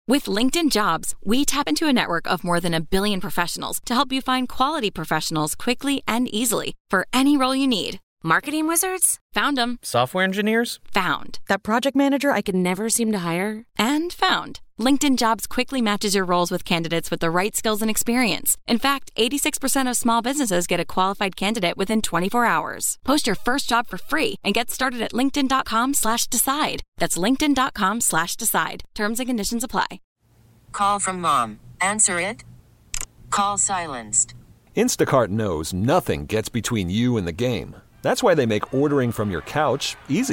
With LinkedIn Jobs, we tap into a network of more than 1 billion professionals to help you find quality professionals quickly and easily for any role you need. Marketing wizards? Found them. Software engineers? Found. That project manager I could never seem to hire? And found. LinkedIn Jobs quickly matches your roles with candidates with the right skills and experience. In fact, 86% of small businesses get a qualified candidate within 24 hours. Post your first job for free and get started at linkedin.com/decide. That's linkedin.com/decide. Terms and conditions apply. Call from mom. Answer it. Call silenced. Instacart knows nothing gets between you and the game. That's why they make ordering from your couch easy.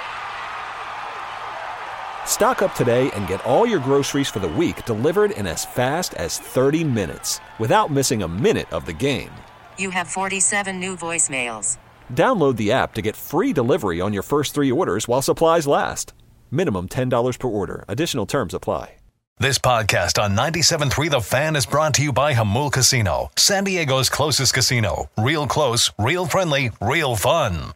Stock up today and get all your groceries for the week delivered in as fast as 30 minutes without missing a minute of the game. You have 47 new voicemails. Download the app to get free delivery on your first 3 orders while supplies last. Minimum $10 per order. Additional terms apply. This podcast on 97.3 The Fan is brought to you by Jamul Casino, San Diego's closest casino. Real close, real friendly, real fun.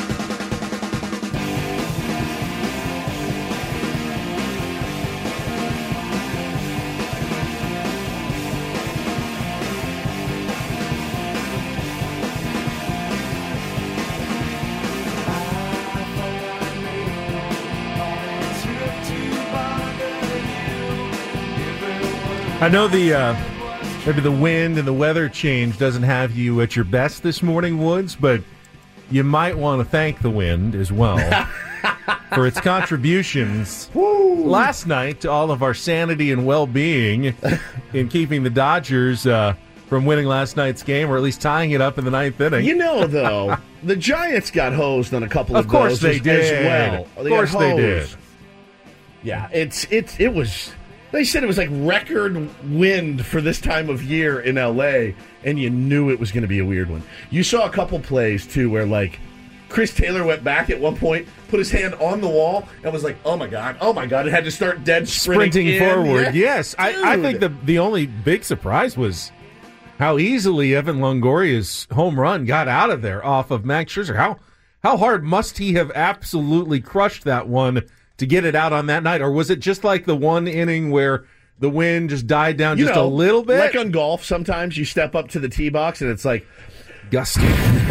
I know maybe the wind and the weather change doesn't have you at your best this morning, Woods, but you might want to thank the wind as well for its contributions last night to all of our sanity and well-being in keeping the Dodgers from winning last night's game, or at least tying it up in the ninth inning. You know, though, the Giants got hosed on a couple of course those they did. as well. Of course they did. Yeah, it was. They said it was like record wind for this time of year in L.A., and you knew it was going to be a weird one. You saw a couple plays, too, where, like, Chris Taylor went back at one point, put his hand on the wall, and was like, oh, my God, and had to start dead sprinting forward. Yeah. Yes, I think the only big surprise was how easily Evan Longoria's home run got out of there off of Max Scherzer. How hard must he have absolutely crushed that one to get it out on that night? Or was it just like the one inning where the wind just died down a little bit? Like on golf, sometimes you step up to the tee box and it's like gusty.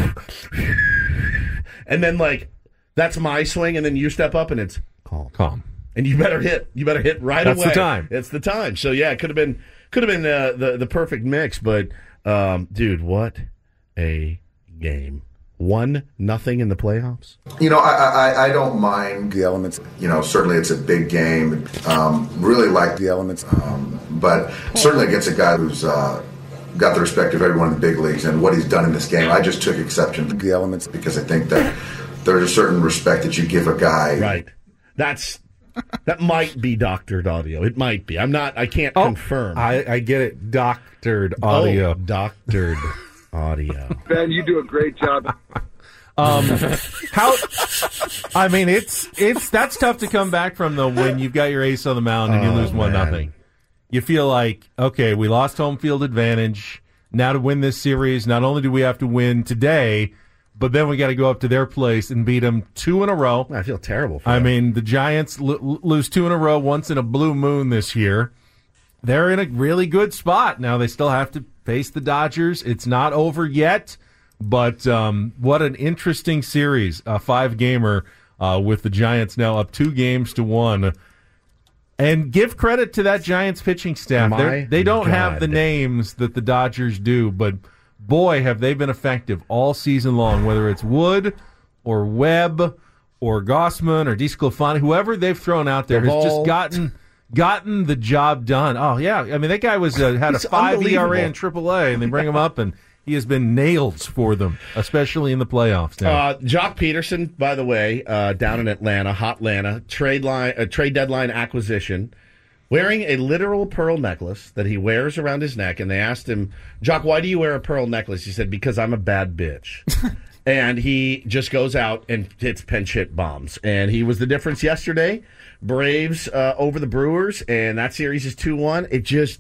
And then like that's my swing, and then you step up and it's calm. And you better hit right away. That's the time. It's the time. So yeah, it could have been the perfect mix, but dude, what a game. 1-0 in the playoffs. You know, I don't mind the elements. You know, certainly it's a big game. Really like the elements. But certainly against a guy who's got the respect of everyone in the big leagues and what he's done in this game, I just took exception to the elements because I think that there's a certain respect that you give a guy. Right. That might be doctored audio. It might be. I can't confirm. I get it. Doctored audio. Oh, doctored audio. Ben, you do a great job. That's tough to come back from though when you've got your ace on the mound and you lose 1-0. You feel like, okay, we lost home field advantage. Now to win this series, not only do we have to win today, but then we got to go up to their place and beat them 2 in a row. I feel terrible for them. mean, the Giants lose 2 in a row, once in a blue moon this year. They're in a really good spot. Now they still have to face the Dodgers. It's not over yet, but what an interesting series, a 5-gamer with the Giants now up 2-1. And give credit to that Giants pitching staff. They don't have the names that the Dodgers do, but boy, have they been effective all season long, whether it's Wood or Webb or Gossman or DeSclafani, whoever they've thrown out there has just gotten the job done. Oh, yeah. I mean, that guy had a 5 ERA in AAA, and they bring him up, and he has been nails for them, especially in the playoffs now. Jock Peterson, by the way, down in Atlanta, Hotlanta, trade deadline acquisition, wearing a literal pearl necklace that he wears around his neck. And they asked him, Jock, why do you wear a pearl necklace? He said, because I'm a bad bitch. And he just goes out and hits pinch hit bombs. And he was the difference yesterday. Braves over the Brewers, and that series is 2-1. It just,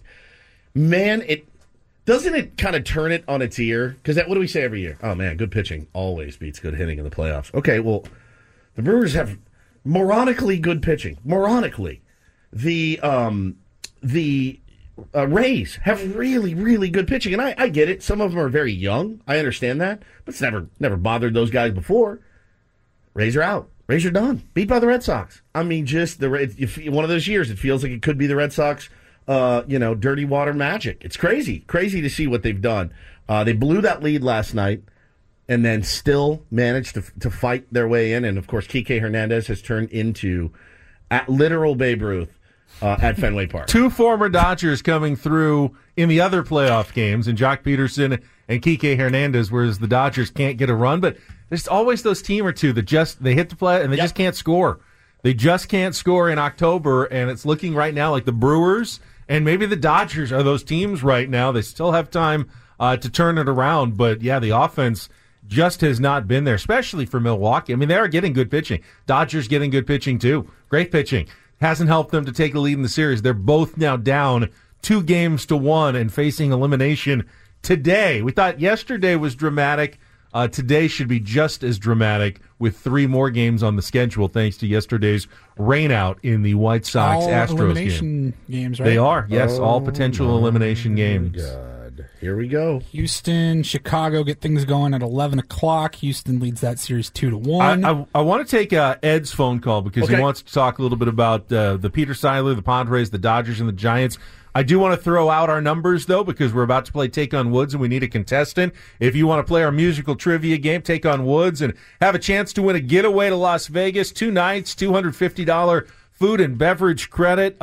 doesn't it kind of turn it on its ear? Because what do we say every year? Oh, man, good pitching always beats good hitting in the playoffs. Okay, well, the Brewers have moronically good pitching. Moronically. The the Rays have really, really good pitching, and I get it. Some of them are very young. I understand that, but it's never bothered those guys before. Rays are out. Rays are done. Beat by the Red Sox. I mean, just one of those years. It feels like it could be the Red Sox. Dirty water magic. It's crazy to see what they've done. They blew that lead last night, and then still managed to fight their way in. And of course, Kike Hernandez has turned into literal Babe Ruth. At Fenway Park. Two former Dodgers coming through in the other playoff games, and Jock Peterson and Kike Hernandez, whereas the Dodgers can't get a run. But there's always those team or two that they hit the play and they just can't score. They just can't score in October, and it's looking right now like the Brewers and maybe the Dodgers are those teams right now. They still have time to turn it around, but yeah, the offense just has not been there, especially for Milwaukee. I mean, they are getting good pitching. Dodgers getting good pitching too. Great pitching. Hasn't helped them to take the lead in the series. They're both now down 2-1 and facing elimination today. We thought yesterday was dramatic. Today should be just as dramatic with 3 more games on the schedule thanks to yesterday's rainout in the White Sox-Astros game. Elimination games, right? They are, yes, all potential elimination games. God. Here we go. Houston, Chicago get things going at 11 o'clock. Houston leads that series 2-1. I want to take Ed's phone call because he wants to talk a little bit about the Peter Seidler, the Padres, the Dodgers, and the Giants. I do want to throw out our numbers, though, because we're about to play Take on Woods, and we need a contestant. If you want to play our musical trivia game, Take on Woods, and have a chance to win a getaway to Las Vegas, 2 nights, $250 food and beverage credit,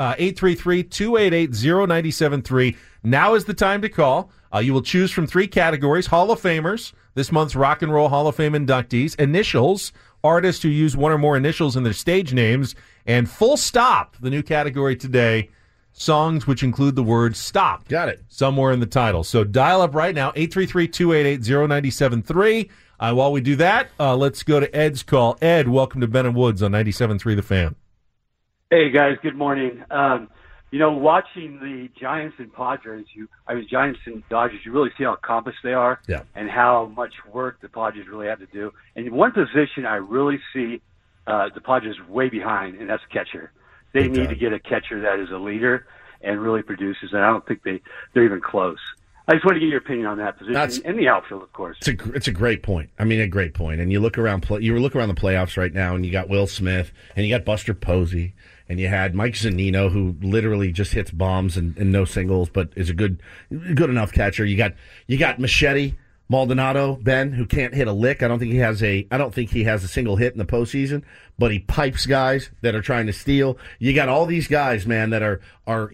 833-288-0973. Now is the time to call. You will choose from 3 categories: Hall of Famers, this month's Rock and Roll Hall of Fame inductees; initials, artists who use one or more initials in their stage names; and full stop, the new category today, songs which include the word stop. Got it. Somewhere in the title. So dial up right now, 833-288-0973. While we do that, let's go to Ed's call. Ed, welcome to Ben and Woods on 97.3 The Fan. Hey, guys. Good morning. Watching the Giants and Padres, Giants and Dodgers, you really see how accomplished they are and how much work the Padres really have to do. And one position I really see the Padres way behind, and that's catcher. They need to get a catcher that is a leader and really produces, and I don't think they're even close. I just want to get your opinion on that position and the outfield, of course. It's a great point. I mean, a great point. And you look around the playoffs right now, and you got Will Smith, and you got Buster Posey, and you had Mike Zunino, who literally just hits bombs and no singles, but is a good enough catcher. You got Machete Maldonado, Ben, who can't hit a lick. I don't think he has a single hit in the postseason, but he pipes guys that are trying to steal. You got all these guys, man, that are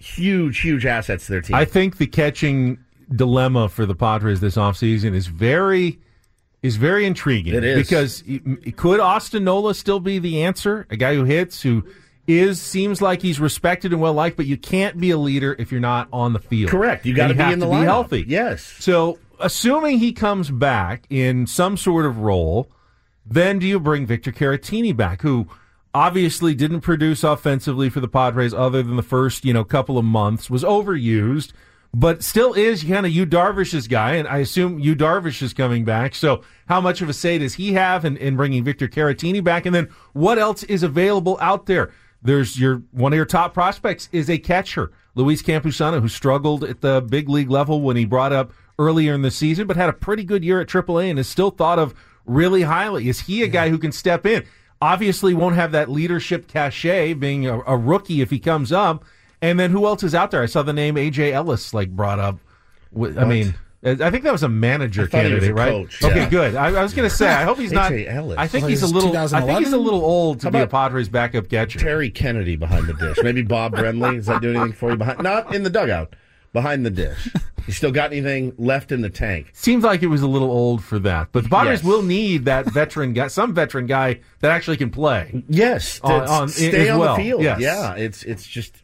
huge assets to their team. I think the catching dilemma for the Padres this offseason is very intriguing. It is. Because could Austin Nola still be the answer? A guy who hits, who seems like he's respected and well liked, but you can't be a leader if you're not on the field. Correct. You got to be in the lineup. Be healthy. Yes. So, assuming he comes back in some sort of role, then do you bring Victor Caratini back, who obviously didn't produce offensively for the Padres other than the first, couple of months, was overused, but still is kind of Yu Darvish's guy, and I assume Yu Darvish is coming back. So how much of a say does he have in bringing Victor Caratini back? And then what else is available out there? There's one of your top prospects is a catcher, Luis Campusano, who struggled at the big league level when he brought up earlier in the season, but had a pretty good year at AAA and is still thought of really highly. Is he a guy who can step in? Obviously won't have that leadership cachet, being a rookie if he comes up. And then who else is out there? I saw the name A.J. Ellis brought up. I mean, I think that was a manager candidate, right? Coach, okay, good. I was going to say, I hope he's not. Ellis. I think he's a little. I think he's a little old to be a Padres backup catcher. Terry Kennedy behind the dish. Maybe Bob Brenly. Does that do anything for you? Not in the dugout, behind the dish. You still got anything left in the tank? Seems like it was a little old for that, but the Padres will need that veteran guy, some veteran guy that actually can play. Yes, stay on the field. Yes. Yeah, it's just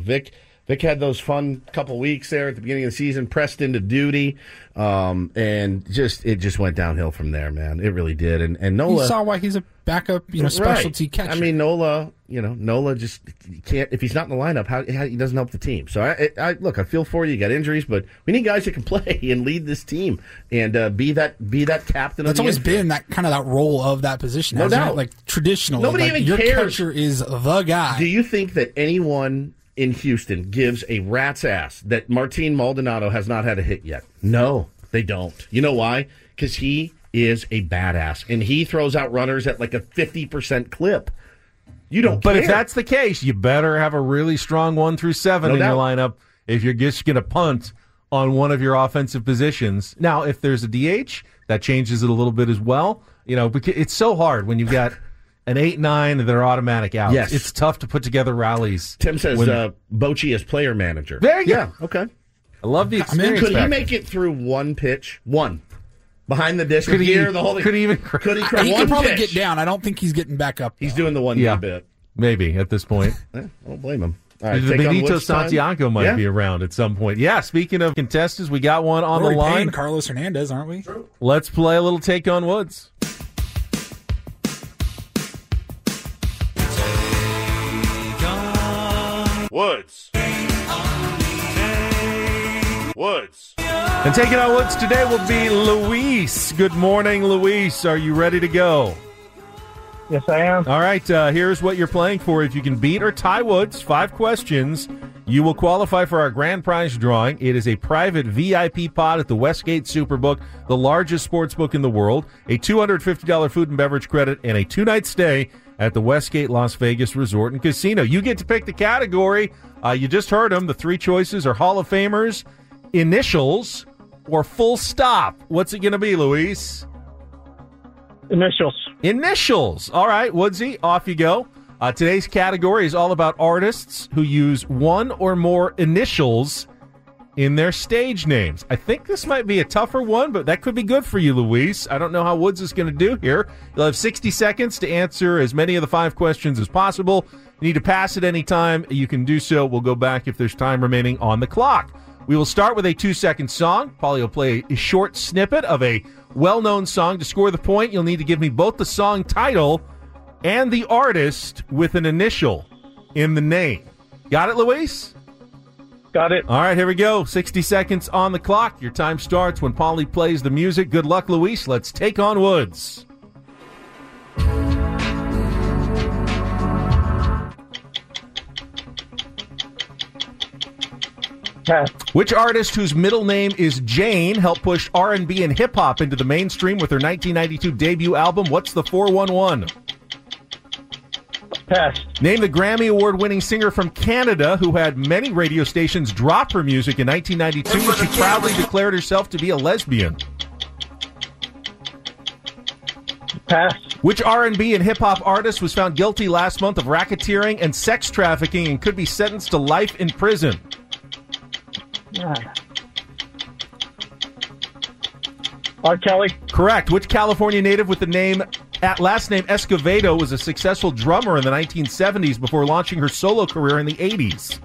Vic had those fun couple weeks there at the beginning of the season, pressed into duty, and it just went downhill from there, man. It really did. And Nola, you saw why he's a backup, specialty catcher. I mean, Nola just can't, if he's not in the lineup, how he doesn't help the team. So I feel for you. You got injuries, but we need guys that can play and lead this team and be that captain. That's always been that kind of that role of that position. No doubt. Like traditionally, nobody even your cares. catcher is the guy. Do you think that anyone in Houston gives a rat's ass that Martin Maldonado has not had a hit yet? No, they don't. You know why? Because he is a badass, and he throws out runners at like a 50% clip. You don't But care. if that's the case, you better have a really strong 1 through 7 in your lineup if you're just going to punt on one of your offensive positions. Now, if there's a DH, that changes it a little bit as well. You know, because it's so hard when you've got an 8-9 that are automatic outs. Yes. It's tough to put together rallies. Tim says Bochy is player manager. There you go. go. Okay. I love the experience. Could he factor. make it through one pitch? One. Behind the dish, Could he- gear, the whole thing. could he even- Could he He one could probably pitch? get down. I don't think he's getting back up. He's doing the one Yeah. bit. Maybe at this point. I don't blame him. All right, The take on Benito Woods time. Santiago might Yeah. be around at some point. Yeah, speaking of contestants, we got one on We're the already line. paying Carlos Hernandez, aren't we? Let's play a little Take on Woods. Woods. Woods. And taking on Woods today will be Luis. Good morning, Luis. Are you ready to go? Yes, I am. All right, here's what you're playing for. If you can beat or tie Woods, 5 questions, you will qualify for our grand prize drawing. It is a private VIP pod at the Westgate Superbook, the largest sports book in the world, a $250 food and beverage credit, and a 2-night stay at the Westgate Las Vegas Resort and Casino. You get to pick the category. You just heard them. The 3 choices are Hall of Famers, initials, or full stop. What's it going to be, Luis? Initials. Initials. All right, Woodsy, off you go. Today's category is all about artists who use one or more initials in their stage names. I think this might be a tougher one, but that could be good for you, Luis. I don't know how Woods is going to do here. You'll have 60 seconds to answer as many of the 5 questions as possible. You need to pass at any time. You can do so. We'll go back if there's time remaining on the clock. We will start with a 2-second song. Paulie will play a short snippet of a well-known song. To score the point, you'll need to give me both the song title and the artist with an initial in the name. Got it, Luis? Got it. All right, here we go. 60 seconds on the clock. Your time starts when Paulie plays the music. Good luck, Luis. Let's take on Woods. Pass. Which artist whose middle name is Jane helped push R&B and hip-hop into the mainstream with her 1992 debut album, What's the 411? Pass. Name the Grammy Award-winning singer from Canada who had many radio stations drop her music in 1992 when she proudly declared herself to be a lesbian. Pass. Which R&B and hip-hop artist was found guilty last month of racketeering and sex trafficking and could be sentenced to life in prison? R. Kelly. Correct. Which California native with the last name Escovedo was a successful drummer in the 1970s before launching her solo career in the 80s?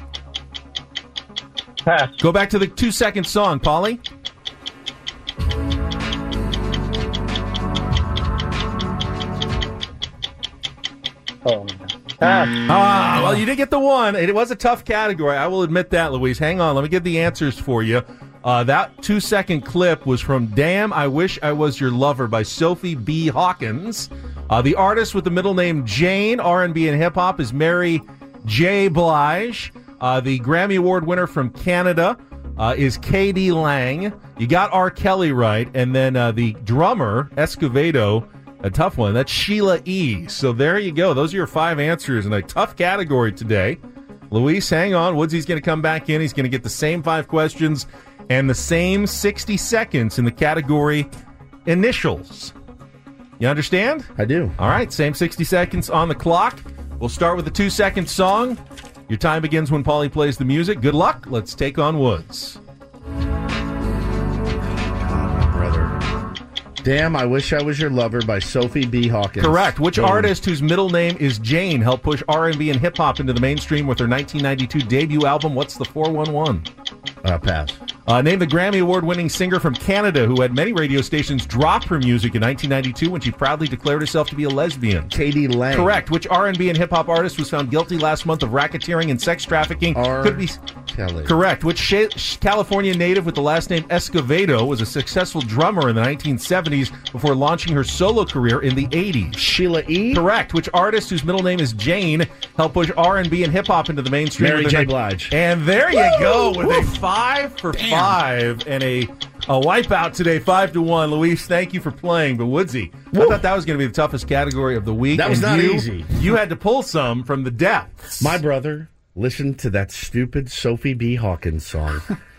Pass. Go back to the 2-second song, Paulie. Oh, pass. Well, you did get the one. It was a tough category. I will admit that, Luis. Hang on. Let me get the answers for you. That 2-second clip was from Damn, I Wish I Was Your Lover by Sophie B. Hawkins. The artist with the middle name Jane, R&B and hip-hop, is Mary J. Blige. The Grammy Award winner from Canada is K.D. Lang. You got R. Kelly right. And then the drummer, Escovedo, a tough one. That's Sheila E. So there you go. Those are your 5 answers in a tough category today. Luis, hang on. Woodsy's going to come back in. He's going to get the same 5 questions and the same 60 seconds in the category initials. You understand? I do. All right, same 60 seconds on the clock. We'll start with the 2-second song. Your time begins when Paulie plays the music. Good luck. Let's take on Woods. Damn, I Wish I Was Your Lover by Sophie B. Hawkins. Correct. Which Boom. artist whose middle name is Jane helped push R&B and hip-hop into the mainstream with her 1992 debut album, What's the 411? Pass. Name the Grammy Award-winning singer from Canada who had many radio stations drop her music in 1992 when she proudly declared herself to be a lesbian. K.D. Lang. Correct. Which R&B and hip-hop artist was found guilty last month of racketeering and sex tracficking? Could be Kelly. Correct. Which California native with the last name Escovedo was a successful drummer in the 1970s before launching her solo career in the 80s? Sheila E. Correct. Which artist whose middle name is Jane helped push R&B and hip-hop into the mainstream? Mary J. Blige. And there you go with a 5 for 5 and a wipeout today, 5-1. Luis, thank you for playing. But Woodsy, I thought that was going to be the toughest category of the week. That was not easy. You had to pull some from the depths. My brother listened to that stupid Sophie B. Hawkins song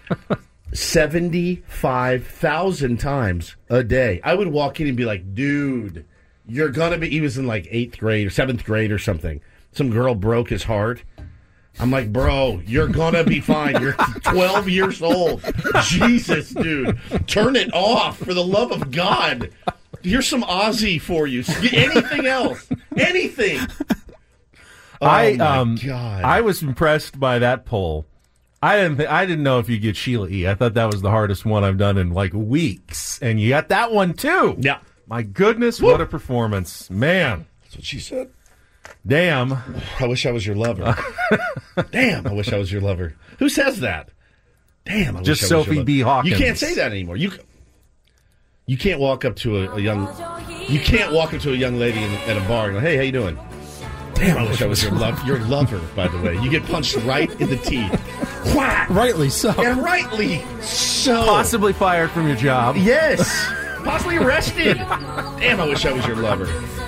75,000 times a day. I would walk in and be like, dude, you're going to be... He was in like 8th grade or 7th grade or something. Some girl broke his heart. I'm like, bro, you're going to be fine. You're 12 years old. Jesus, dude. Turn it off, for the love of God. Here's some Ozzy for you. Anything else. Anything. Oh, my God. I was impressed by that poll. I didn't know if you get Sheila E. I thought that was the hardest one I've done in like weeks. And you got that one, too. Yeah. My goodness, what a performance. Man. That's what she said. Damn. I wish I was your lover. Damn, I wish I was your lover. Who says that? Damn, I wish I was your lover. Sophie B. Hawkins. You can't say that anymore. You can't walk up to a young lady at a bar and go, hey, how you doing? Damn, I wish I was your lover, by the way. You get punched right in the teeth. Whack! Rightly so. And rightly so. Possibly fired from your job. Yes. Possibly arrested. Damn, I wish I was your lover.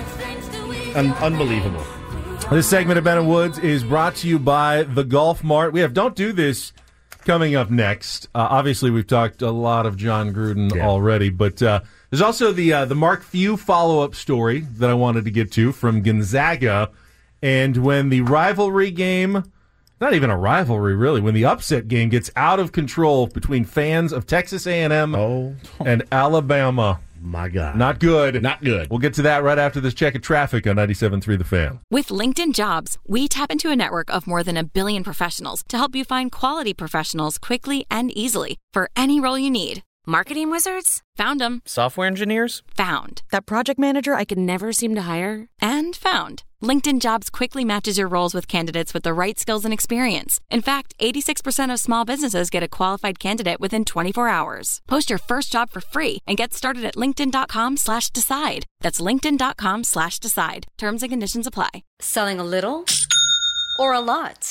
Unbelievable. This segment of Ben and Woods is brought to you by the Golf Mart. We have Don't Do This coming up next. Obviously, we've talked a lot of John Gruden already, but there's also the Mark Few follow-up story that I wanted to get to from Gonzaga. And when the rivalry game, not even a rivalry really, when the upset game gets out of control between fans of Texas A&M and Alabama. My God. Not good. Not good. We'll get to that right after this check of traffic on 97.3 The Fan. With LinkedIn Jobs, we tap into a network of more than 1 billion professionals to help you find quality professionals quickly and easily for any role you need. Marketing wizards? Found them. Software engineers? Found. That project manager I could never seem to hire? And found. LinkedIn Jobs quickly matches your roles with candidates with the right skills and experience. In fact, 86% of small businesses get a qualified candidate within 24 hours. Post your first job for free and get started at linkedin.com/decide. That's linkedin.com/decide. Terms and conditions apply. Selling a little or a lot?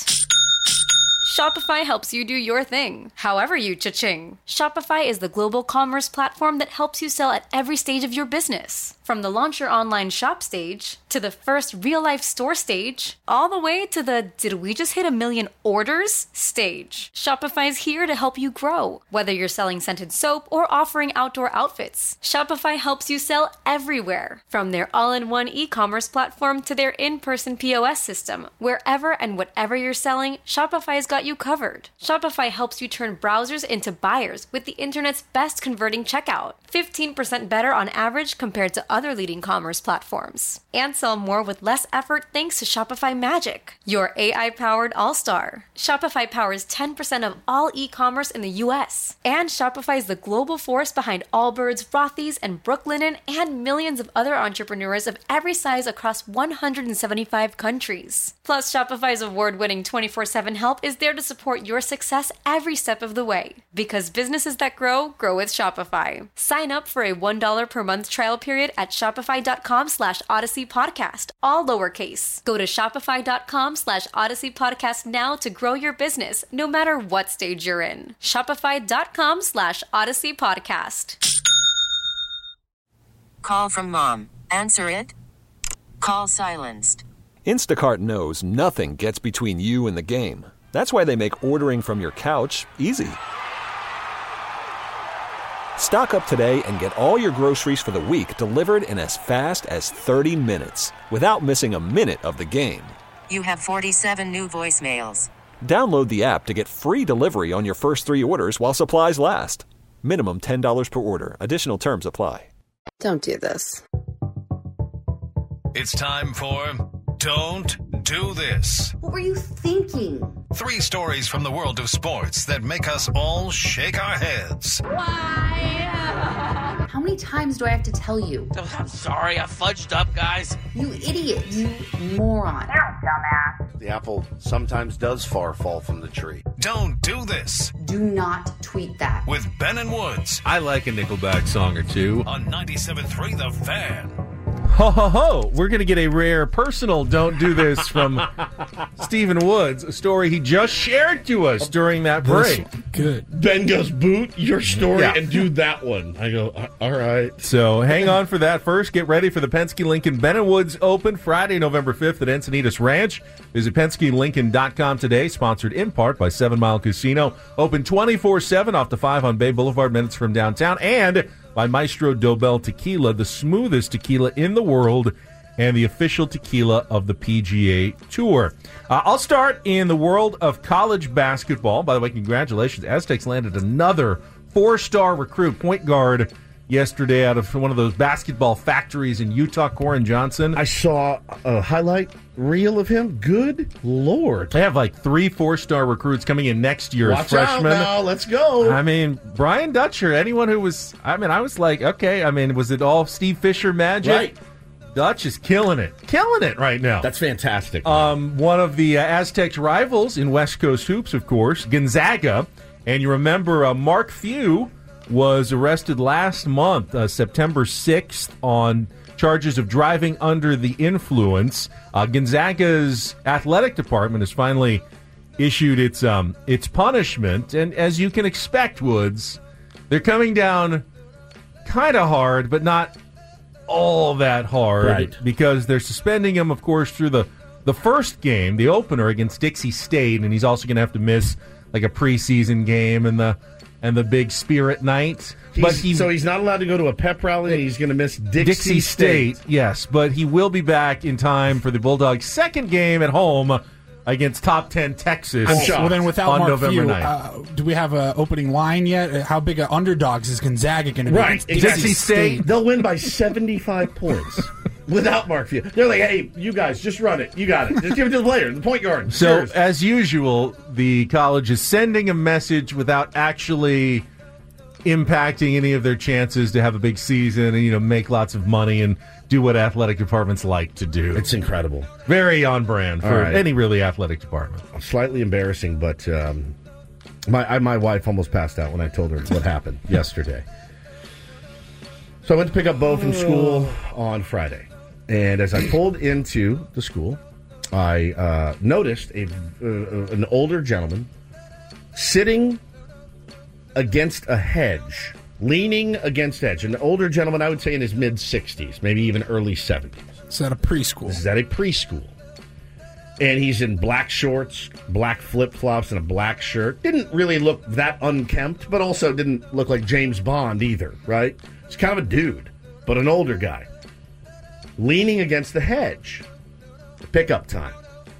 Shopify helps you do your thing, however you cha-ching. Shopify is the global commerce platform that helps you sell at every stage of your business. From the launch your online shop stage, to the first real-life store stage, all the way to the did we just hit 1 million orders stage. Shopify's here to help you grow. Whether you're selling scented soap or offering outdoor outfits, Shopify helps you sell everywhere. From their all-in-one e-commerce platform to their in-person POS system, wherever and whatever you're selling, Shopify's got you covered. Shopify helps you turn browsers into buyers with the internet's best converting checkout. 15% better on average compared to other leading commerce platforms. And sell more with less effort thanks to Shopify Magic, your AI-powered all-star. Shopify powers 10% of all e-commerce in the U.S. And Shopify is the global force behind Allbirds, Rothy's, and Brooklinen, and millions of other entrepreneurs of every size across 175 countries. Plus, Shopify's award-winning 24/7 help is there to support your success every step of the way. Because businesses that grow, grow with Shopify. Sign up for a $1 per month trial period at shopify.com/Odyssey Podcast, all lowercase. Go to shopify.com/Odyssey Podcast now to grow your business, no matter what stage you're in. Shopify.com/Odyssey Podcast. Call from mom. Answer it. Call silenced. Instacart knows nothing gets between you and the game. That's why they make ordering from your couch easy. Stock up today and get all your groceries for the week delivered in as fast as 30 minutes without missing a minute of the game. You have 47 new voicemails. Download the app to get free delivery on your first 3 orders while supplies last. Minimum $10 per order. Additional terms apply. Don't do this. It's time for Don't Do This. What were you thinking? 3 stories from the world of sports that make us all shake our heads. How many times do I have to tell you? I'm sorry, I fudged up, guys. You idiot. You moron. You're a dumbass. The apple sometimes does fall from the tree. Don't do this Do not tweet that. with Ben and Woods I like a Nickelback song or two. on 97.3 The Fan. Ho, ho, ho. We're going to get a rare personal Don't Do This from Stephen Woods, a story he just shared to us during that break. Good. Ben goes, boot your story Yeah. and do that one. I go, all right. So hang on for that. First, get ready for the Penske Lincoln Ben & Woods Open Friday, November 5th at Encinitas Ranch. Visit PenskeLincoln.com today, sponsored in part by 7 Mile Casino. Open 24/7 off the 5 on Bay Boulevard, minutes from downtown. And by Maestro Dobel Tequila, the smoothest tequila in the world and the official tequila of the PGA Tour. I'll start in the world of college basketball. By the way, congratulations. Aztecs landed another 4-star recruit, point guard, yesterday out of one of those basketball factories in Utah, Corin Johnson. I saw a highlight reel of him. Good Lord. They have like 3 4-star recruits coming in next year as Watch freshmen. out now. Let's go. I mean, Brian Dutcher, anyone who was, I was like, okay, was it all Steve Fisher magic? Right. Dutch is killing it right now. That's fantastic. One of the Aztecs' rivals in West Coast hoops, of course, Gonzaga. And you remember Mark Few was arrested last month, September 6th, on charges of driving under the influence. Gonzaga's athletic department has finally issued its punishment. And as you can expect, Woods, they're coming down kind of hard, but not all that hard. Right. Because they're suspending him, of course, through the first game, the opener against Dixie State, and he's also going to have to miss like a preseason game and the big Spirit Night. So he's not allowed to go to a pep rally, and he's going to miss Dixie State. Yes, but he will be back in time for the Bulldogs' second game at home against top 10 Texas. I'm shocked. Well, then without on Mark November Few, 9th. do we have an opening line yet? How big of underdogs is Gonzaga going to be? Right, against exactly. Dixie State? They'll win by 75 points without Mark Few. They're like, hey, you guys, just run it. You got it. Just give it to the player, the point guard. So, Cheers. as usual, the college is sending a message without actually impacting any of their chances to have a big season and, make lots of money and do what athletic departments like to do. It's incredible. Very on brand for right. any really athletic department. Slightly embarrassing, but my wife almost passed out when I told her what happened yesterday. So I went to pick up Bo from school on Friday. And as I pulled into the school, I noticed an older gentleman sitting against a hedge, leaning against edge. An older gentleman, I would say in his mid-60s, maybe even early 70s. Is that a preschool? This is at a preschool. And he's in black shorts, black flip-flops, and a black shirt. Didn't really look that unkempt, but also didn't look like James Bond either, right? He's kind of a dude, but an older guy. Leaning against the hedge. Pickup time.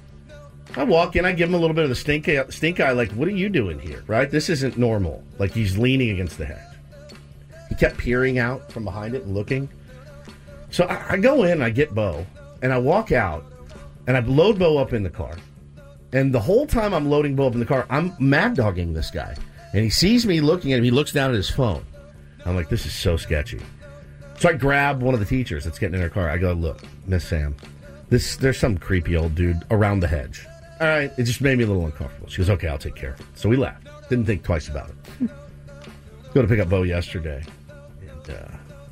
I walk in, I give him a little bit of the stink eye, like, what are you doing here, right? This isn't normal. Like, he's leaning against the hedge. He kept peering out from behind it and looking. So I go in, I get Bo, and I walk out, and I load Bo up in the car. And the whole time I'm loading Bo up in the car, I'm mad-dogging this guy. And he sees me looking at him, he looks down at his phone. I'm like, this is so sketchy. So I grab one of the teachers that's getting in her car. I go, look, Miss Sam, there's some creepy old dude around the hedge. All right, it just made me a little uncomfortable. She goes, okay, I'll take care of it. So we left. Didn't think twice about it. Go to pick up Bo yesterday. And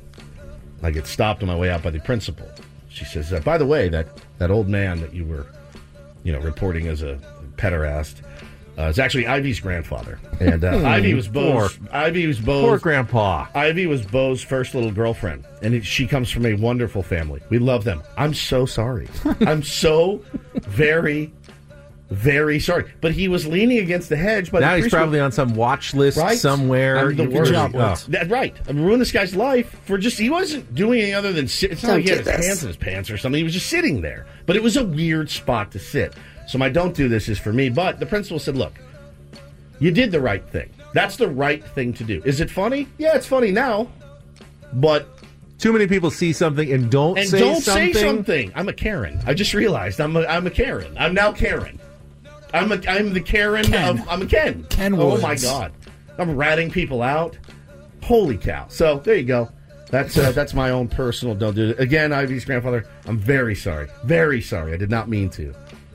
I get stopped on my way out by the principal. She says, by the way, that old man that you were, reporting as a pederast is actually Ivy's grandfather. And Ivy was Bo's. Poor grandpa. Ivy was Bo's first little girlfriend, and she comes from a wonderful family. We love them. I'm so sorry. I'm so very, very sorry. But he was leaning against the hedge. By now the he's probably on some watch list somewhere. Good job, right. I'm ruining this guy's life for he wasn't doing anything other than sit. It's not like he had his hands in his pants or something. He was just sitting there. But it was a weird spot to sit. So my don't do this is for me. But the principal said, look, you did the right thing. That's the right thing to do. Is it funny? Yeah, it's funny now. But too many people see something and don't say something. I'm a Karen. I just realized I'm a Karen. I'm now Karen. I'm the Karen Ken. I'm a Ken. Ken Woods. Oh my God. I'm ratting people out. Holy cow. So there you go. That's my own personal don't do it. Again, Ivy's grandfather, I'm very sorry. Very sorry. I did not mean to.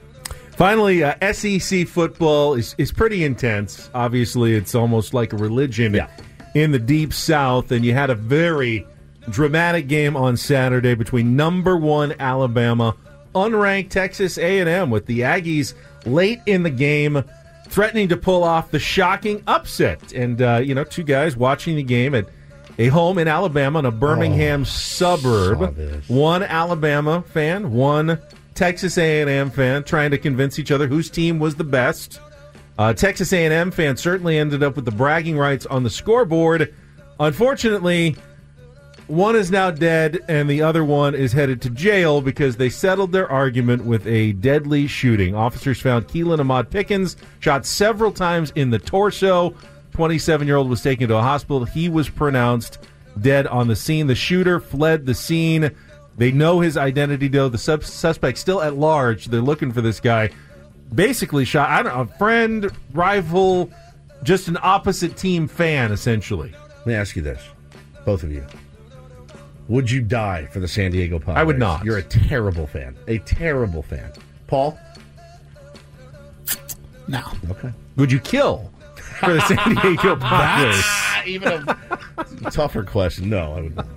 Finally, SEC football is pretty intense. Obviously, it's almost like a religion in the Deep South, and you had a very dramatic game on Saturday between number 1 Alabama, unranked Texas A&M, with the Aggies late in the game threatening to pull off the shocking upset. And, two guys watching the game at a home in Alabama in a Birmingham suburb. One Alabama fan, one Texas A&M fan, trying to convince each other whose team was the best. Texas A&M fan certainly ended up with the bragging rights on the scoreboard. Unfortunately, one is now dead, and the other one is headed to jail because they settled their argument with a deadly shooting. Officers found Keelan Ahmad Pickens shot several times in the torso. 27-year-old was taken to a hospital. He was pronounced dead on the scene. The shooter fled the scene. They know his identity, though. The suspect still at large. They're looking for this guy. Basically shot, a friend, rival, just an opposite team fan, essentially. Let me ask you this, both of you. Would you die for the San Diego Padres? I would not. You're a terrible fan. A terrible fan. Paul? No. Okay. Would you kill for the San Diego Padres? That's even a tougher question. No, I would not.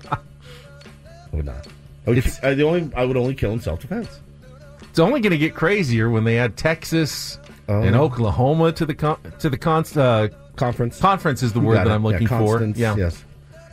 I would not. I would only kill in self-defense. It's only going to get crazier when they add Texas and Oklahoma to the conference. Conference is the word that I'm looking for. Yeah. Yes.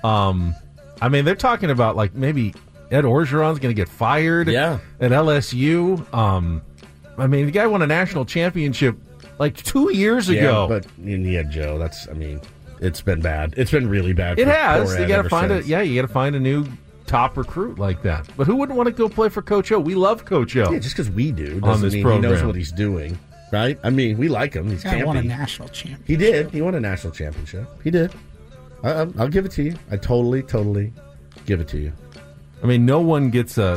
I mean, they're talking about like maybe Ed Orgeron's going to get fired at LSU. I mean, the guy won a national championship like 2 years ago. But Joe. It's been bad. It's been really bad. It has. You got to find you got to find a new top recruit like that. But who wouldn't want to go play for Coach O? We love Coach O. Yeah, just because we do doesn't mean program. He knows what he's doing, right? I mean, we like him. He's campy. Won a national championship. He did. He won a national championship. He did. I'll give it to you. I totally give it to you. I mean, no one gets a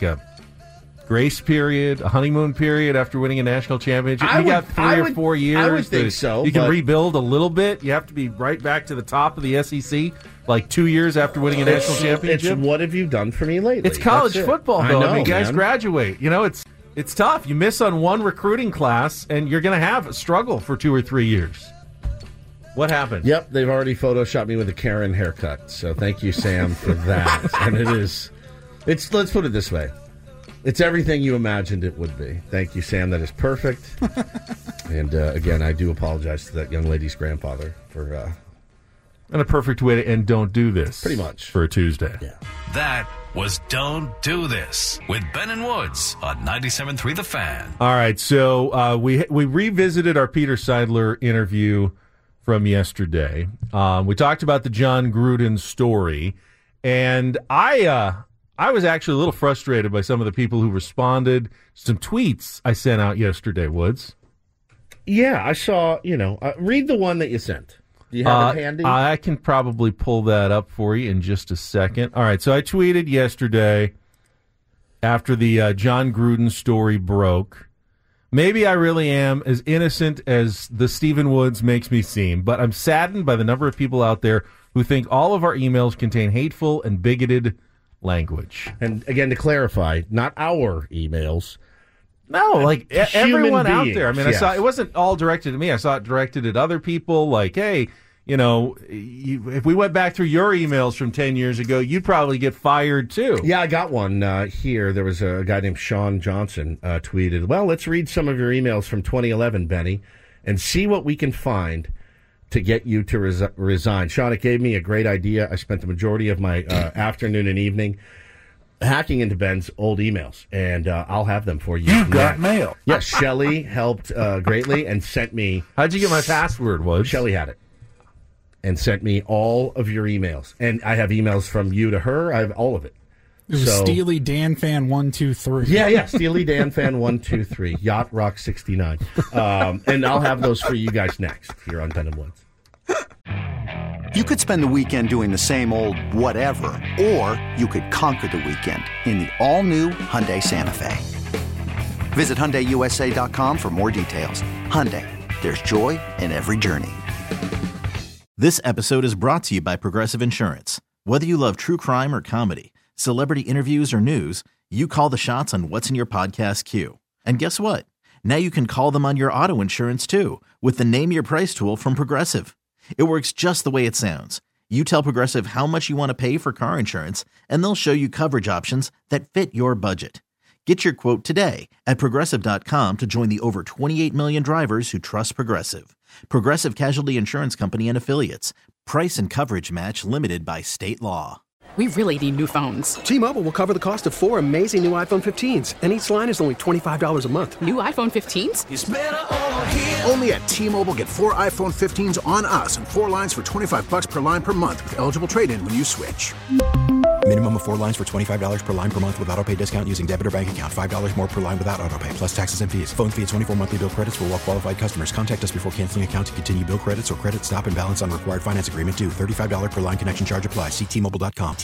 grace period, a honeymoon period after winning a national championship. You got 3 or 4 years. I would think so. You can rebuild a little bit. You have to be right back to the top of the SEC like 2 years after winning a national championship. It's what have you done for me lately? It's college football, though. I mean, guys man. graduate. It's tough. You miss on one recruiting class, and you're going to have a struggle for 2 or 3 years. What happened? Yep, they've already photoshopped me with a Karen haircut. So thank you, Sam, for that. And let's put it this way. It's everything you imagined it would be. Thank you, Sam. That is perfect. And again, I do apologize to that young lady's grandfather for... And a perfect way to end Don't Do This. Pretty much. For a Tuesday. Yeah. That was Don't Do This with Ben and Woods on 97.3 The Fan. All right, so we revisited our Peter Seidler interview from yesterday. We talked about the John Gruden story, and I was actually a little frustrated by some of the people who responded. Some tweets I sent out yesterday, Woods. Yeah, I saw, read the one that you sent. Do you have it handy? I can probably pull that up for you in just a second. All right, so I tweeted yesterday after the John Gruden story broke. Maybe I really am as innocent as the Stephen Woods makes me seem, but I'm saddened by the number of people out there who think all of our emails contain hateful and bigoted language. And again, to clarify, not our emails. No, like everyone out there. I mean, yes. I saw it wasn't all directed to me. I saw it directed at other people. Like, hey, if we went back through your emails from 10 years ago, you'd probably get fired too. Yeah, I got one here. There was a guy named Sean Johnson tweeted, well, let's read some of your emails from 2011, Benny, and see what we can find to get you to resign. Sean, it gave me a great idea. I spent the majority of my afternoon and evening hacking into Ben's old emails, and I'll have them for you. You've got mail. Yes, Shelley helped greatly and sent me... How'd you get my password, Woods? Shelley had it. And sent me all of your emails. And I have emails from you to her. I have all of it. It was Steely Dan Fan 123. Yeah, Steely Dan Fan 123. Yacht Rock 69. And I'll have those for you guys next here on Ben and Woods. You could spend the weekend doing the same old whatever, or you could conquer the weekend in the all-new Hyundai Santa Fe. Visit HyundaiUSA.com for more details. Hyundai, there's joy in every journey. This episode is brought to you by Progressive Insurance. Whether you love true crime or comedy, celebrity interviews or news, you call the shots on what's in your podcast queue. And guess what? Now you can call them on your auto insurance too with the Name Your Price tool from Progressive. It works just the way it sounds. You tell Progressive how much you want to pay for car insurance, and they'll show you coverage options that fit your budget. Get your quote today at Progressive.com to join the over 28 million drivers who trust Progressive. Progressive Casualty Insurance Company and Affiliates. Price and coverage match limited by state law. We really need new phones. T-Mobile will cover the cost of 4 amazing new iPhone 15s, and each line is only $25 a month. New iPhone 15s? It's better over here. Only at T-Mobile, get 4 iPhone 15s on us and 4 lines for $25 per line per month with eligible trade-in when you switch. Minimum of 4 lines for $25 per line per month with autopay discount using debit or bank account. $5 more per line without autopay, plus taxes and fees. Phone fee at 24 monthly bill credits for well-qualified customers. Contact us before canceling account to continue bill credits or credit stop and balance on required finance agreement due. $35 per line connection charge applies. See T-Mobile.com.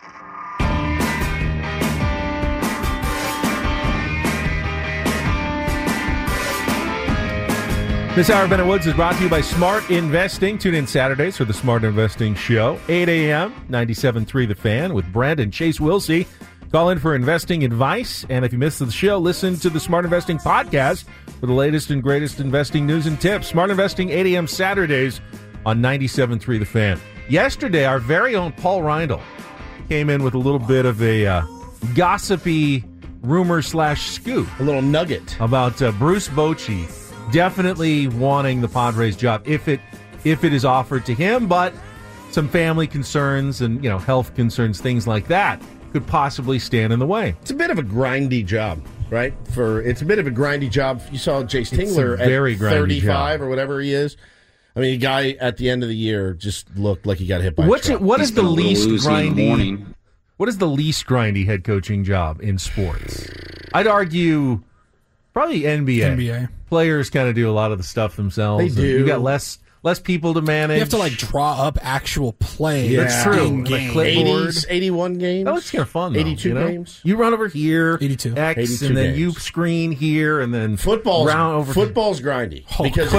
This hour of Bennett Woods is brought to you by Smart Investing. Tune in Saturdays for the Smart Investing Show, 8 a.m., 97.3 The Fan with Brandon Chase Wilsey. Call in for investing advice, and if you missed the show, listen to the Smart Investing Podcast for the latest and greatest investing news and tips. Smart Investing, 8 a.m. Saturdays on 97.3 The Fan. Yesterday, our very own Paul Reindl came in with a little bit of a gossipy rumor/scoop. A little nugget. About Bruce Bochy definitely wanting the Padres job if it is offered to him, but some family concerns and health concerns, things like that, could possibly stand in the way. It's a bit of a grindy job, right? It's a bit of a grindy job. You saw Jace Tingler at 35 or whatever he is. I mean, a guy at the end of the year just looked like he got hit by a truck. What is the least grindy? What is the least grindy head coaching job in sports? I'd argue probably NBA. Players kind of do a lot of the stuff themselves. They do. You got less people to manage. You have to draw up actual plays. Yeah. That's true. Game. 81 games. That looks kind of fun, though. 82 games. You run over here, 82. X, 82 and then games. you screen here, and then football's grindy. Because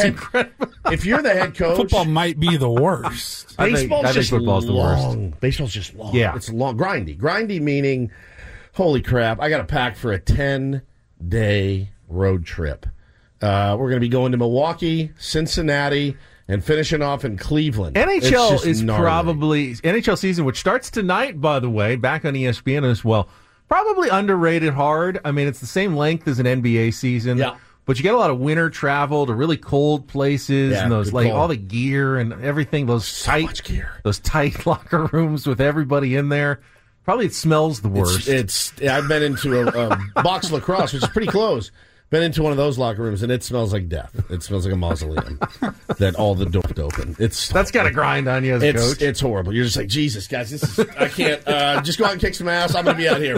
if you're the head coach, football might be the worst. I think football's the worst. Baseball's just long. Yeah. It's long. Grindy meaning, holy crap, I got to pack for a 10-day road trip. We're going to be going to Milwaukee, Cincinnati, and finishing off in Cleveland. NHL is probably NHL season, which starts tonight, by the way, back on ESPN as well. Probably underrated hard. I mean, it's the same length as an NBA season. Yeah. But you get a lot of winter travel to really cold places, and those all the gear and everything. Those much gear. Those tight locker rooms with everybody in there. Probably it smells the worst. I've been into a box lacrosse, which is pretty close. Been into one of those locker rooms, and it smells like death. It smells like a mausoleum that all the doors open. That's got to grind on you as a coach. It's horrible. You're just like, Jesus, guys, I can't. Just go out and kick some ass. I'm going to be out here.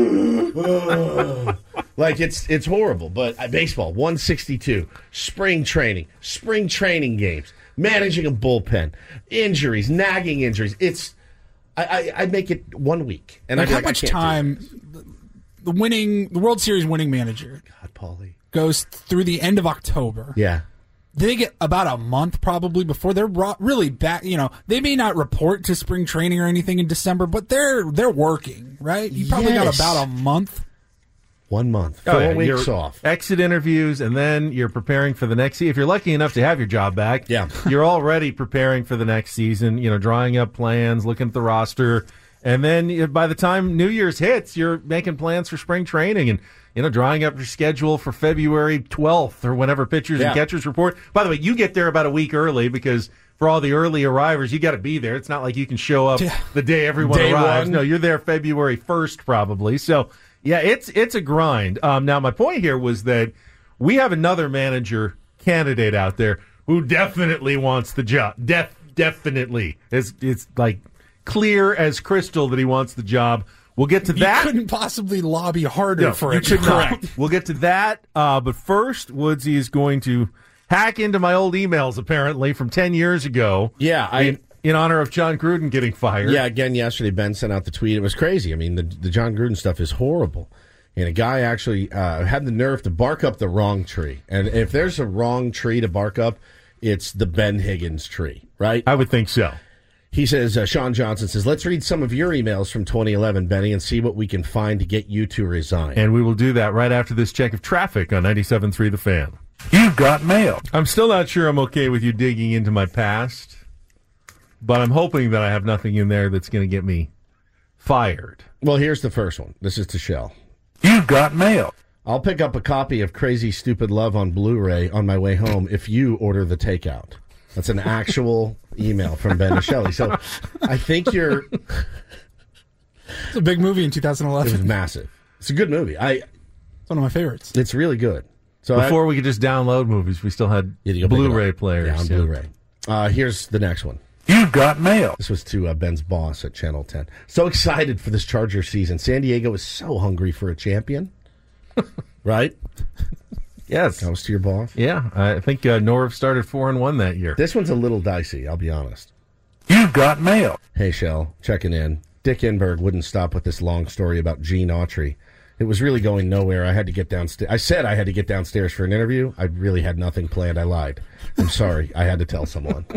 It's horrible. But baseball, 162, spring training games, managing a bullpen, injuries, nagging injuries. I'd make it 1 week. And how much time the World Series winning manager, Paulie, goes through the end of October. Yeah. They get about a month probably before they're really back. They may not report to spring training or anything in December, but they're working, right? You probably got about a month. 1 month. 4 weeks off. Exit interviews, and then you're preparing for the next season. If you're lucky enough to have your job back, you're already preparing for the next season, drawing up plans, looking at the roster. And then by the time New Year's hits, you're making plans for spring training and, drawing up your schedule for February 12th or whenever pitchers and catchers report. By the way, you get there about a week early because for all the early arrivers, you got to be there. It's not like you can show up the day everyone arrives. No, you're there February 1st probably. So, yeah, it's a grind. Now, my point here was that we have another manager candidate out there who definitely wants the job. Definitely. It's like clear as crystal that he wants the job. We'll get to that. You couldn't possibly lobby harder for it. Correct. We'll get to that. But first, Woodsy is going to hack into my old emails, apparently, from 10 years ago. Yeah, in honor of John Gruden getting fired. Yeah, again, yesterday, Ben sent out the tweet. It was crazy. I mean, the John Gruden stuff is horrible. And a guy actually had the nerve to bark up the wrong tree. And if there's a wrong tree to bark up, it's the Ben Higgins tree, right? I would think so. He says, Sean Johnson says, let's read some of your emails from 2011, Benny, and see what we can find to get you to resign. And we will do that right after this check of traffic on 97.3 The Fan. You've got mail. I'm still not sure I'm okay with you digging into my past, but I'm hoping that I have nothing in there that's going to get me fired. Well, here's the first one. This is to Shell. You've got mail. I'll pick up a copy of Crazy Stupid Love on Blu-ray on my way home if you order the takeout. That's an actual email from Ben to Shelley. So I think you're... It's a big movie in 2011. It was massive. It's a good movie. It's one of my favorites. It's really good. So Before we could just download movies, we still had Blu-ray players. Yeah, on Blu-ray. Here's the next one. You've got mail. This was to Ben's boss at Channel 10. So excited for this Charger season. San Diego is so hungry for a champion. Right? Yes. That was to your boss? Yeah. I think Norv started 4-1 that year. This one's a little dicey, I'll be honest. You've got mail. Hey, Shell. Checking in. Dick Enberg wouldn't stop with this long story about Gene Autry. It was really going nowhere. I had to get downstairs. I said I had to get downstairs for an interview. I really had nothing planned. I lied. I'm sorry. I had to tell someone.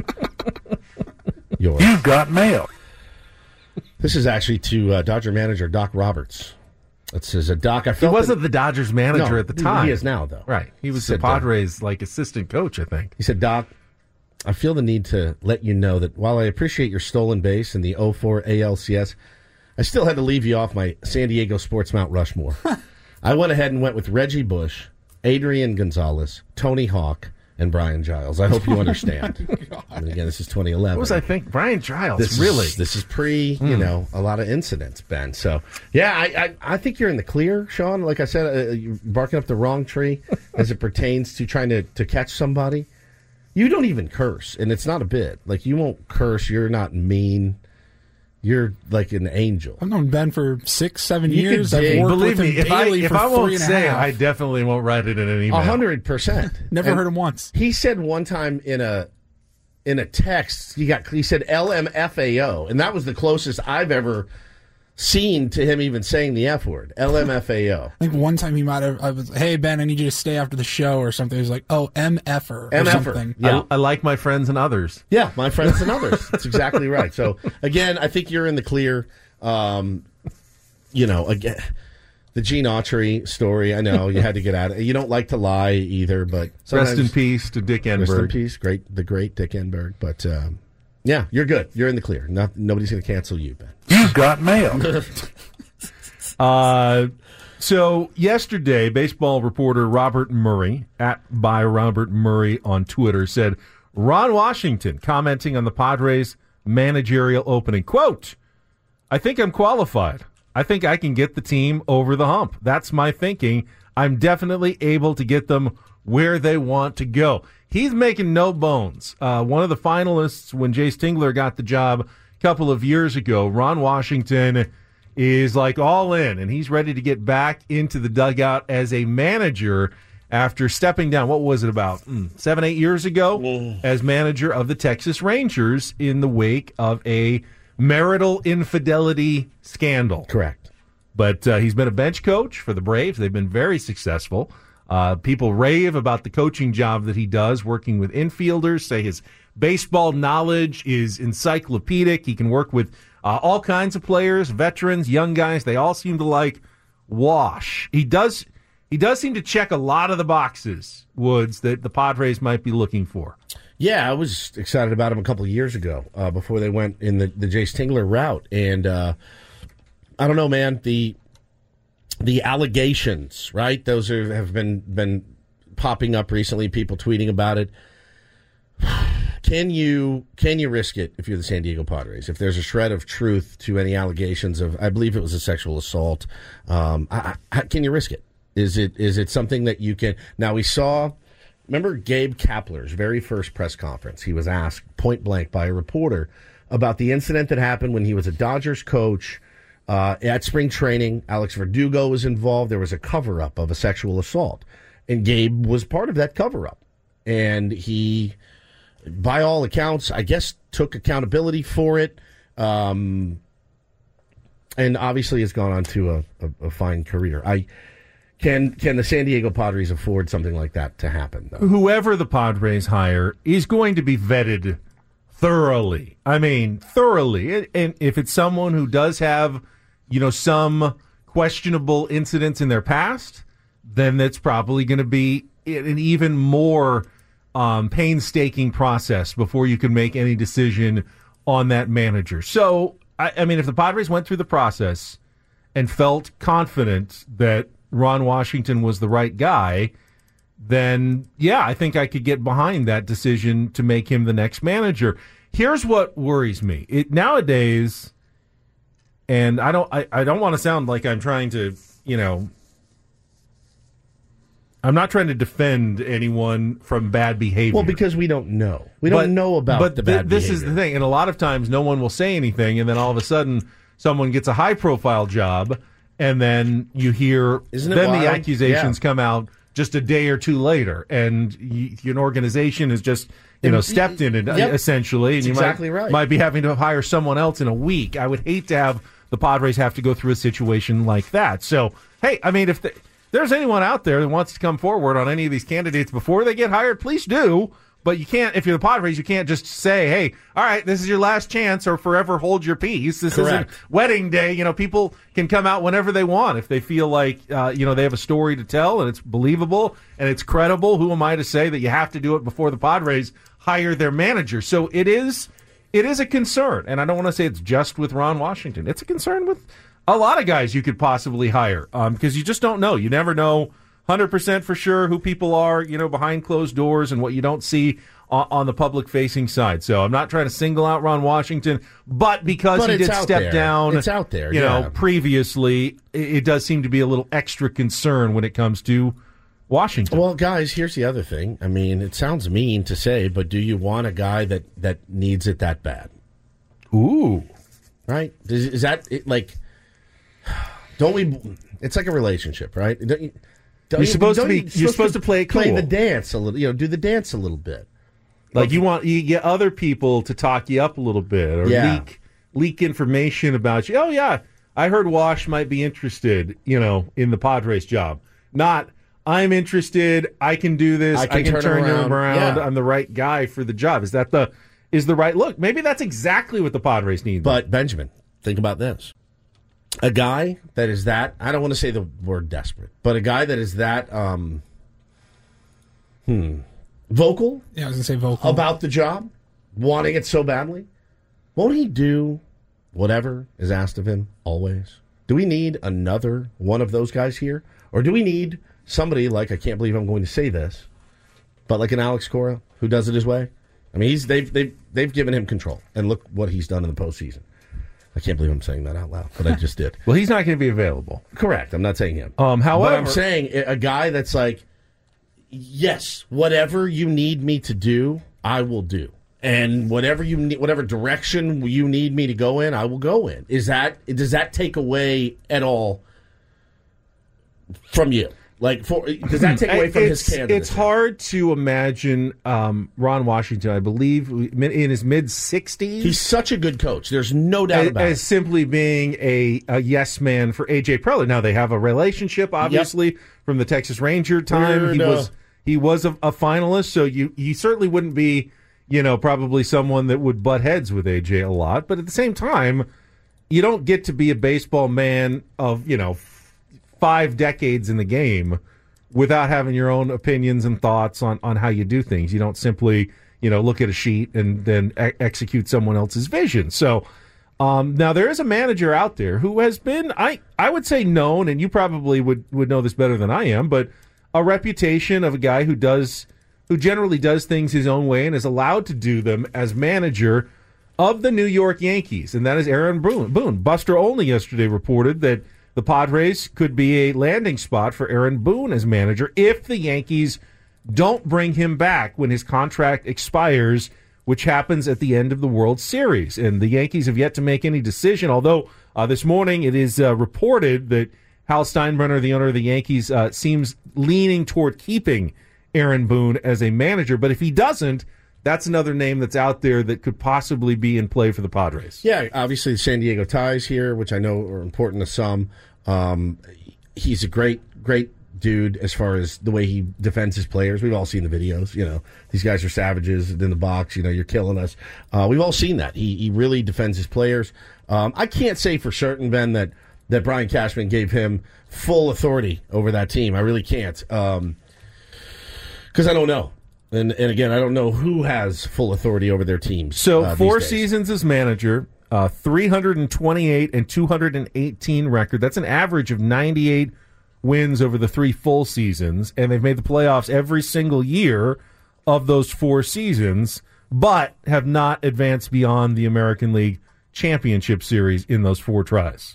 You've got mail. This is actually to Dodger manager Doc Roberts. It says, Doc, I felt... He wasn't the Dodgers manager at the time. He is now, though. Right. He was the Padres' assistant coach, I think. He said, Doc, I feel the need to let you know that while I appreciate your stolen base in the 04 ALCS, I still had to leave you off my San Diego Sports Mount Rushmore. I went ahead and went with Reggie Bush, Adrian Gonzalez, Tony Hawk, and Brian Giles. I hope you understand. And again, this is 2011. What was I think? Brian Giles, this is pre, a lot of incidents, Ben. So, yeah, I think you're in the clear, Sean. Like I said, you're barking up the wrong tree as it pertains to trying to catch somebody. You don't even curse, and it's not a bit. Like, you won't curse. You're not mean. You're like an angel. I've known Ben for 6-7 years. I've worked Believe with me, him daily if for I won't 3.5. say it, I definitely won't write it in an email. 100%. Never heard him once. He said one time in a text, he said LMFAO, and that was the closest I've ever seen to him even saying the F word. LMFAO. I think one time he might have, I was, hey, Ben, I need you to stay after the show or something. He was like, oh, MFer or MFer. something. Yeah. I like my friends and others. Yeah, my friends and others. That's exactly right. So, again, I think you're in the clear. Again, the Gene Autry story, I know you had to get out of it. You don't like to lie either, but rest in peace to Dick Enberg. Rest in peace, the great Dick Enberg. But, yeah, you're good. You're in the clear. Nobody's going to cancel you, Ben. You've got mail. So yesterday, baseball reporter Robert Murray, @by Robert Murray on Twitter, said Ron Washington, commenting on the Padres' managerial opening, quote, I think I'm qualified. I think I can get the team over the hump. That's my thinking. I'm definitely able to get them where they want to go. He's making no bones. One of the finalists when Jace Tingler got the job a couple of years ago, Ron Washington is like all in, and he's ready to get back into the dugout as a manager after stepping down, what was it, about 7-8 years ago, as manager of the Texas Rangers in the wake of a marital infidelity scandal. Correct. But he's been a bench coach for the Braves. They've been very successful. People rave about the coaching job that he does, working with infielders, say his baseball knowledge is encyclopedic. He can work with all kinds of players, veterans, young guys. They all seem to like Wash. He does seem to check a lot of the boxes, Woods, that the Padres might be looking for. Yeah, I was excited about him a couple of years ago before they went in the Jace Tingler route. And I don't know, man, the allegations, right? Those have been popping up recently, people tweeting about it. Can you risk it if you're the San Diego Padres? If there's a shred of truth to any allegations of, I believe it was a sexual assault, can you risk it? Is it something that you can? Now we saw. Remember Gabe Kapler's very first press conference? He was asked point blank by a reporter about the incident that happened when he was a Dodgers coach at spring training. Alex Verdugo was involved. There was a cover-up of a sexual assault. And Gabe was part of that cover-up. And he, by all accounts, I guess, took accountability for it. And obviously has gone on to a fine career. Can the San Diego Padres afford something like that to happen, though? Whoever the Padres hire is going to be vetted thoroughly. I mean, thoroughly. And if it's someone who does have, some questionable incidents in their past, then that's probably going to be an even more painstaking process before you can make any decision on that manager. So, I mean, if the Padres went through the process and felt confident that Ron Washington was the right guy, then, yeah, I think I could get behind that decision to make him the next manager. Here's what worries me. Nowadays, and I don't want to sound like I'm trying to, I'm not trying to defend anyone from bad behavior. Well, because we don't know. We don't know about the bad behavior. This is the thing. And a lot of times no one will say anything, and then all of a sudden someone gets a high-profile job, and then you hear the accusations come out just a day or two later, and an organization has just stepped in it, essentially. And you might be having to hire someone else in a week. I would hate to have the Padres have to go through a situation like that. So, hey, I mean, if there's anyone out there that wants to come forward on any of these candidates before they get hired, please do. But you can't, if you're the Padres, you can't just say, hey, all right, this is your last chance, or forever hold your peace. This isn't wedding day. People can come out whenever they want if they feel like, they have a story to tell and it's believable and it's credible. Who am I to say that you have to do it before the Padres hire their manager? So it is a concern. And I don't want to say it's just with Ron Washington. It's a concern with a lot of guys you could possibly hire because you just don't know. You never know 100% for sure who people are, behind closed doors and what you don't see on the public-facing side. So I'm not trying to single out Ron Washington, but because he did step down, it's out there, previously, it does seem to be a little extra concern when it comes to Washington. Well, guys, here's the other thing. I mean, it sounds mean to say, but do you want a guy that needs it that bad? Ooh. Right? Is that like... Don't we? It's like a relationship, right? You're supposed to play it cool. Play the dance a little, do the dance a little bit. Like you get other people to talk you up a little bit, or leak information about you. Oh yeah, I heard Wash might be interested, in the Padres job. Not I'm interested. I can do this. I can turn him around. Yeah. I'm the right guy for the job. Is the right look? Maybe that's exactly what the Padres need. But Benjamin, think about this. A guy that is that, I don't want to say the word desperate, but a guy that is that vocal. Yeah, I was going to say vocal. About the job, wanting it so badly. Won't he do whatever is asked of him always? Do we need another one of those guys here? Or do we need somebody like, I can't believe I'm going to say this, but like an Alex Cora who does it his way? I mean, they've given him control, and look what he's done in the postseason. I can't believe I'm saying that out loud, but I just did. Well, he's not going to be available. Correct. I'm not saying him. However, but I'm saying a guy that's like, yes, whatever you need me to do, I will do, and whatever direction you need me to go in, I will go in. Does that take away at all from you? Does that take away from his candidacy? It's hard to imagine Ron Washington, I believe, in his mid-60s. He's such a good coach. There's no doubt about it. As simply being a yes man for A.J. Preller. Now, they have a relationship, obviously, from the Texas Ranger time. He was a finalist, so you certainly wouldn't be, probably someone that would butt heads with A.J. a lot. But at the same time, you don't get to be a baseball man of, 5 decades in the game without having your own opinions and thoughts on how you do things. You don't simply, look at a sheet and then execute someone else's vision. So now there is a manager out there who has been, I would say known, and you probably would know this better than I am, but a reputation of a guy who generally does things his own way and is allowed to do them as manager of the New York Yankees, and that is Aaron Boone. Buster Olney yesterday reported that the Padres could be a landing spot for Aaron Boone as manager if the Yankees don't bring him back when his contract expires, which happens at the end of the World Series. And the Yankees have yet to make any decision, although this morning it is reported that Hal Steinbrenner, the owner of the Yankees, seems leaning toward keeping Aaron Boone as a manager. But if he doesn't, that's another name that's out there that could possibly be in play for the Padres. Yeah, obviously the San Diego ties here, which I know are important to some. He's a great dude as far as the way he defends his players. We've all seen the videos. These guys are savages in the box. You're killing us. We've all seen that. He really defends his players. I can't say for certain, Ben, that Brian Cashman gave him full authority over that team. I really can't. Because I don't know. And again, I don't know who has full authority over their teams. So 4 seasons as manager, 328 and 218 record. That's an average of 98 wins over the 3 full seasons, and they've made the playoffs every single year of those 4 seasons, but have not advanced beyond the American League Championship Series in those 4 tries.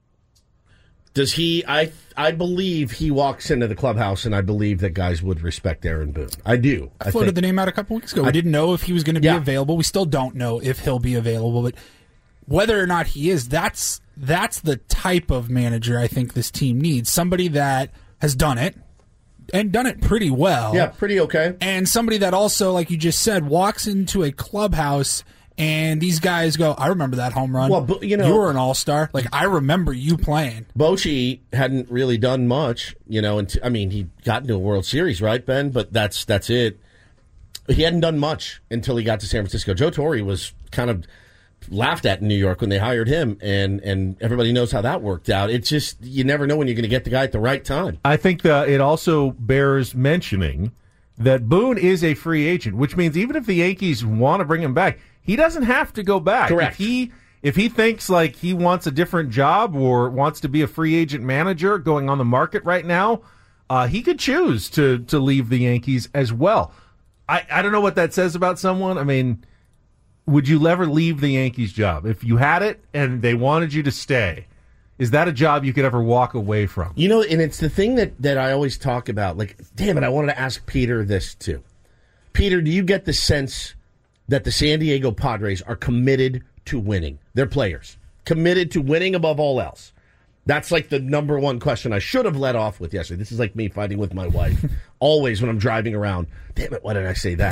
Does he? I believe he walks into the clubhouse, and I believe that guys would respect Aaron Boone. I do. I floated the name out a couple weeks ago. We didn't know if he was going to be available. We still don't know if he'll be available, but whether or not he is, that's the type of manager I think this team needs. Somebody that has done it, and done it pretty well. Yeah, pretty okay. And somebody that also, like you just said, walks into a clubhouse and these guys go, I remember that home run. Well, you were an all-star. Like, I remember you playing. Bochy hadn't really done much, he got into a World Series, right, Ben? But that's it. He hadn't done much until he got to San Francisco. Joe Torre was kind of laughed at in New York when they hired him, and everybody knows how that worked out. It's just, you never know when you're going to get the guy at the right time. I think it also bears mentioning that Boone is a free agent, which means even if the Yankees want to bring him back, he doesn't have to go back. Correct. If he thinks like he wants a different job or wants to be a free agent manager going on the market right now, he could choose to leave the Yankees as well. I don't know what that says about someone. I mean, would you ever leave the Yankees job? If you had it and they wanted you to stay, is that a job you could ever walk away from? And it's the thing that I always talk about. Like, damn it, I wanted to ask Peter this too. Peter, do you get the sense that the San Diego Padres are committed to winning? Their players. Committed to winning above all else. That's like the number one question I should have led off with yesterday. This is like me fighting with my wife. Always when I'm driving around. Damn it, why did I say that?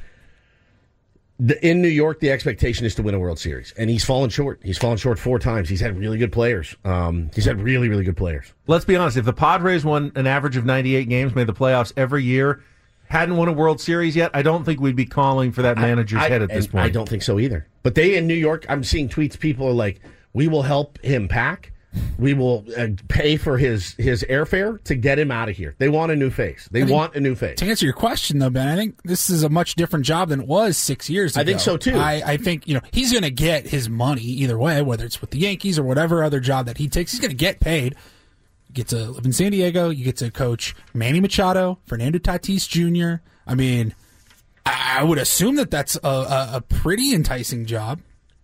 In New York, the expectation is to win a World Series. And he's fallen short. He's fallen short 4 times. He's had really good players. He's had really, really good players. Let's be honest. If the Padres won an average of 98 games, made the playoffs every year, hadn't won a World Series yet, I don't think we'd be calling for that manager's head at this point. I don't think so either. But they in New York, I'm seeing tweets, people are like, we will help him pack. We will pay for his airfare to get him out of here. They want a new face. They want a new face. To answer your question, though, Ben, I think this is a much different job than it was 6 years ago. I think so, too. I think he's going to get his money either way, whether it's with the Yankees or whatever other job that he takes. He's going to get paid. You get to live in San Diego. You get to coach Manny Machado, Fernando Tatis Jr. I mean, I would assume that that's a pretty enticing job.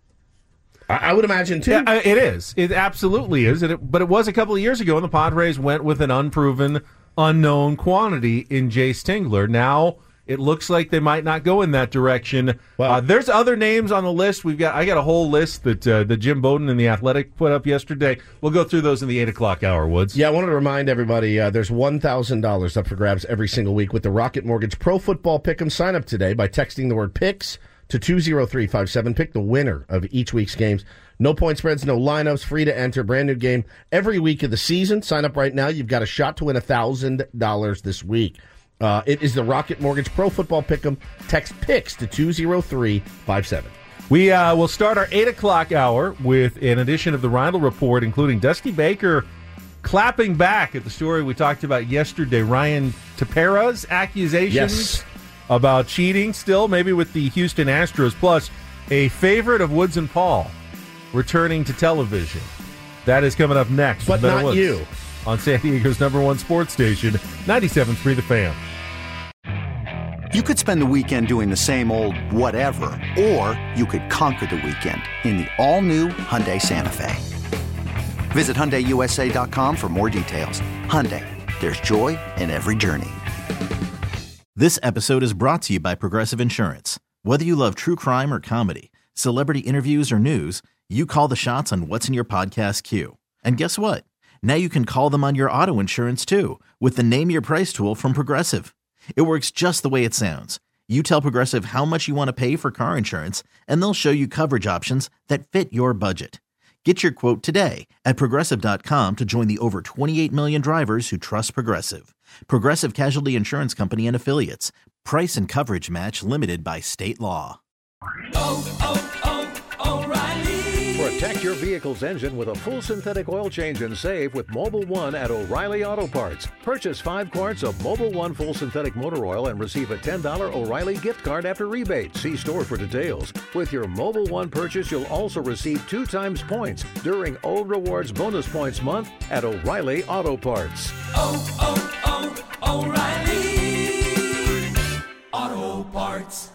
I would imagine, too. Yeah, it is. It absolutely is. But it was a couple of years ago, and the Padres went with an unproven, unknown quantity in Jace Tingler. Now it looks like they might not go in that direction. Well, there's other names on the list. I got a whole list that Jim Bowden and The Athletic put up yesterday. We'll go through those in the 8 o'clock hour, Woods. Yeah, I wanted to remind everybody there's $1,000 up for grabs every single week with the Rocket Mortgage Pro Football Pick'em. Sign up today by texting the word PICKS to 20357. Pick the winner of each week's games. No point spreads, no lineups, free to enter. Brand new game every week of the season. Sign up right now. You've got a shot to win $1,000 this week. It is the Rocket Mortgage Pro Football Pick'em. Text PICKS to 20357. We will start our 8 o'clock hour with an edition of the Reindl Report, including Dusty Baker clapping back at the story we talked about yesterday. Ryan Tepera's accusations about cheating still, maybe with the Houston Astros, plus a favorite of Woods and Paul returning to television. That is coming up next. But not Woods you. On San Diego's #1 sports station, 97.3 The Fan. You could spend the weekend doing the same old whatever, or you could conquer the weekend in the all-new Hyundai Santa Fe. Visit HyundaiUSA.com for more details. Hyundai, there's joy in every journey. This episode is brought to you by Progressive Insurance. Whether you love true crime or comedy, celebrity interviews or news, you call the shots on what's in your podcast queue. And guess what? Now you can call them on your auto insurance too with the Name Your Price tool from Progressive. It works just the way it sounds. You tell Progressive how much you want to pay for car insurance, and they'll show you coverage options that fit your budget. Get your quote today at Progressive.com to join the over 28 million drivers who trust Progressive. Progressive Casualty Insurance Company and Affiliates. Price and coverage match limited by state law. O'Reilly. Protect your vehicle's engine with a full synthetic oil change and save with Mobil 1 at O'Reilly Auto Parts. Purchase 5 quarts of Mobil 1 full synthetic motor oil and receive a $10 O'Reilly gift card after rebate. See store for details. With your Mobil 1 purchase, you'll also receive 2 times points during O Rewards Bonus Points Month at O'Reilly Auto Parts. O'Reilly Auto Parts.